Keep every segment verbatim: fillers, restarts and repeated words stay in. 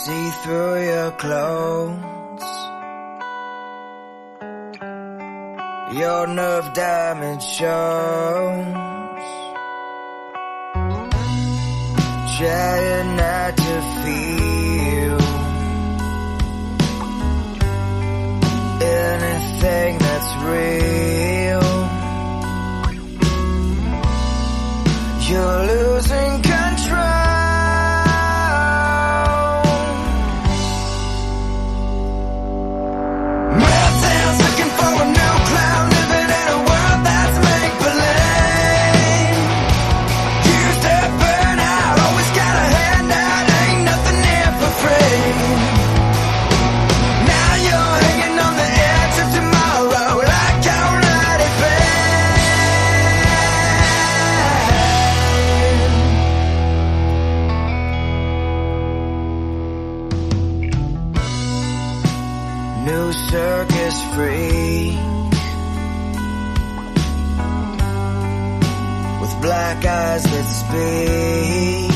see through your clothes. Your nerve damage shows. Trying not to feel anything that's real. You're losing control. Meltdowns looking for a new clown, living in a world that's make-believe. Used to burn out, always got a hand out, ain't nothing here for free. Now you're hanging on the edge of tomorrow, like already been. New circus freak with black eyes that speak.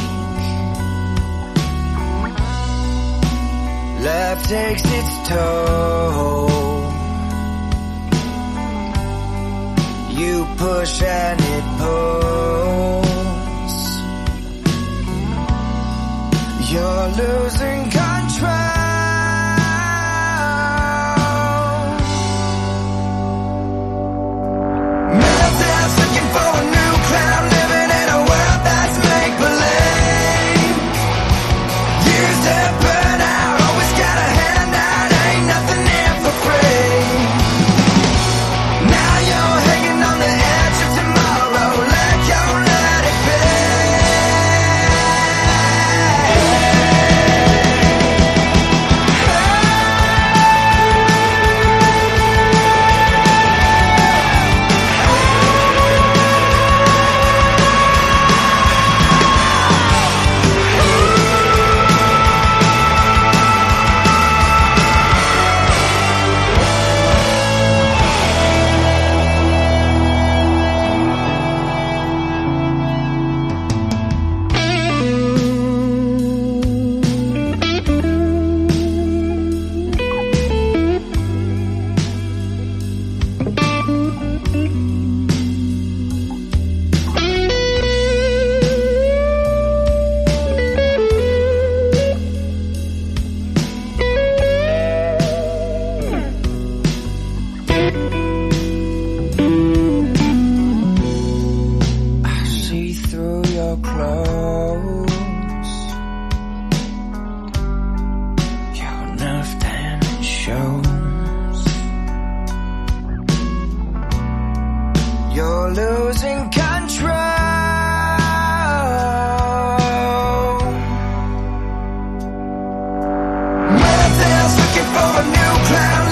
Life takes its toll. You push and it pulls. You're losing control. Meltdowns looking for a new clown, living in a world that's make-believe. Used to burn out, always got a hand out, ain't nothing here for free. Now you're hanging on the edge of tomorrow, like you'll let it be. I see through your clothes. Your nerve damage shows. You're losing control. Meltdowns looking for a new clown,